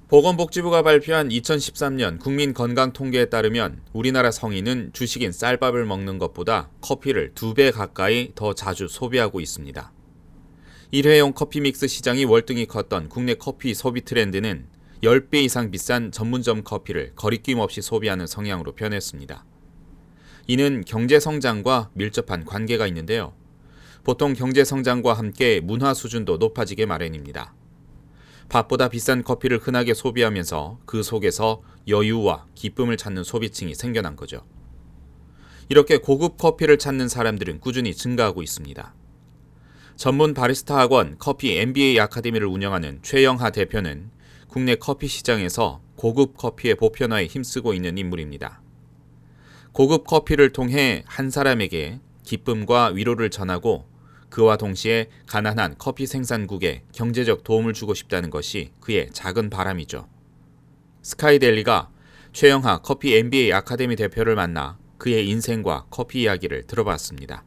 보건복지부가 발표한 2013년 국민건강통계에 따르면 우리나라 성인은 주식인 쌀밥을 먹는 것보다 커피를 2배 가까이 더 자주 소비하고 있습니다. 일회용 커피 믹스 시장이 월등히 컸던 국내 커피 소비 트렌드는 10배 이상 비싼 전문점 커피를 거리낌 없이 소비하는 성향으로 변했습니다. 이는 경제 성장과 밀접한 관계가 있는데요. 보통 경제 성장과 함께 문화 수준도 높아지게 마련입니다. 밥보다 비싼 커피를 흔하게 소비하면서 그 속에서 여유와 기쁨을 찾는 소비층이 생겨난 거죠. 이렇게 고급 커피를 찾는 사람들은 꾸준히 증가하고 있습니다. 전문 바리스타 학원 커피 MBA 아카데미를 운영하는 최영하 대표는 국내 커피 시장에서 고급 커피의 보편화에 힘쓰고 있는 인물입니다. 고급 커피를 통해 한 사람에게 기쁨과 위로를 전하고 그와 동시에 가난한 커피 생산국에 경제적 도움을 주고 싶다는 것이 그의 작은 바람이죠. 스카이데일리가 최영하 커피 MBA 아카데미 대표를 만나 그의 인생과 커피 이야기를 들어봤습니다.